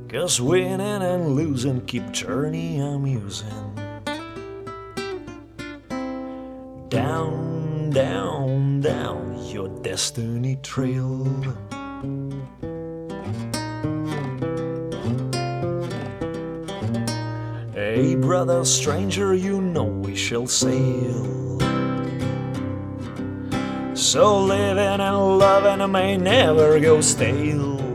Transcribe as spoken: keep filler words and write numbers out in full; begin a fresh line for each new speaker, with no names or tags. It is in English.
'Cause winning and losing keep journey amusing. Down, down, down your destiny trail. Hey brother stranger, you know we shall sail. So living and loving may never go stale.